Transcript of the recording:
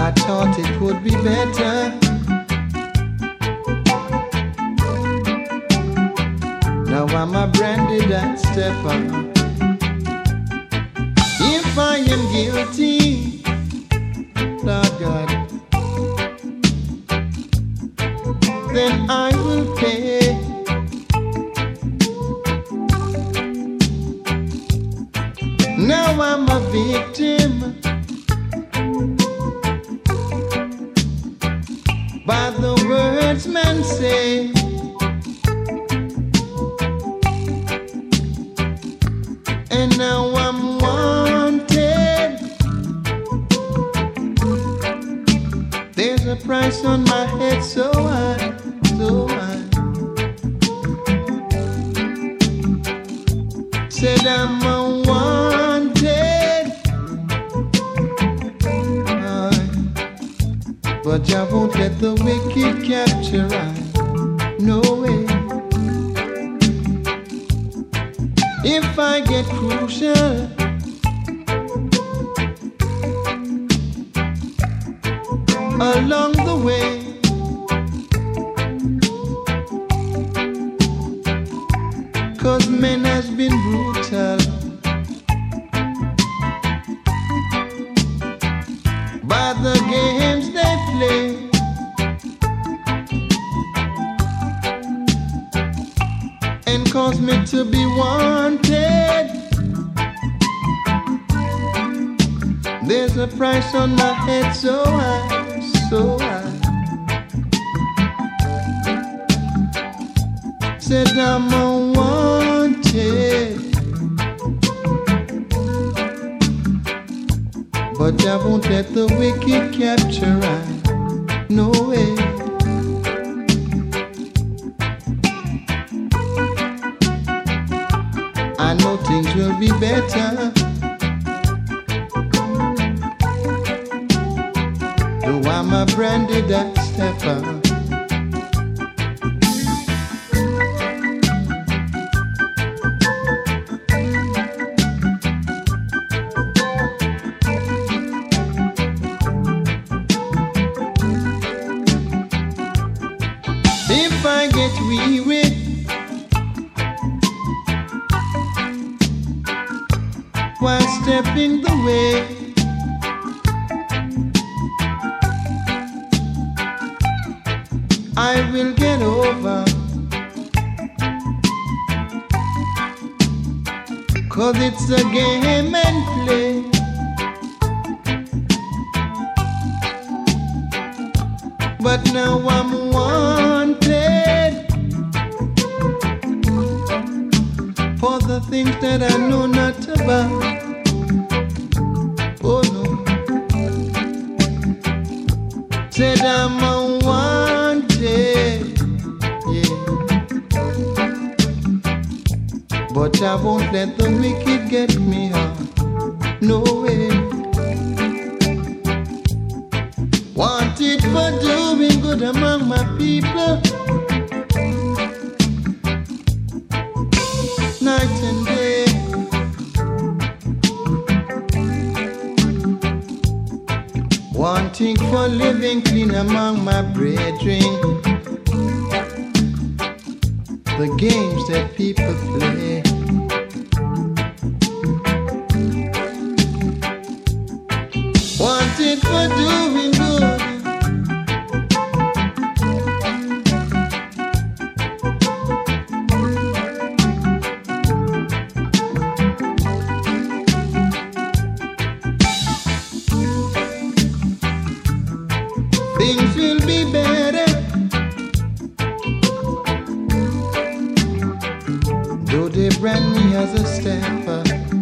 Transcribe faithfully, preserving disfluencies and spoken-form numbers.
I thought it would be better. Now I'm a branded and stepper. If I am guilty, Lord God, then I will pay. Now I'm a victim by the words men say. And now I'm wanted. There's a price on my head so high, so high. Said I'm unwanted, uh, but I won't let the wicked capture I. No way. If I get crucial, along the way, cause men has been brutal by the games they play. And cause me to be wanted. There's a price on my head so high, so high. Said I'm unwanted, but I won't let the wicked capture I. No way. I know things will be better. Though I'm a branded and stepper. If I get weary, while stepping the way, I will get over, cause it's a game and play. But now I'm wanted for the things that I know not about. Oh no. Said I'm unwanted, yeah. But I won't let the wicked get me out. No way. Wanted for doing good among my people, night and day. Wanting for living clean among my brethren. The games that people play. Wanted for doing good, things will be better. Though they brand me as a stepper.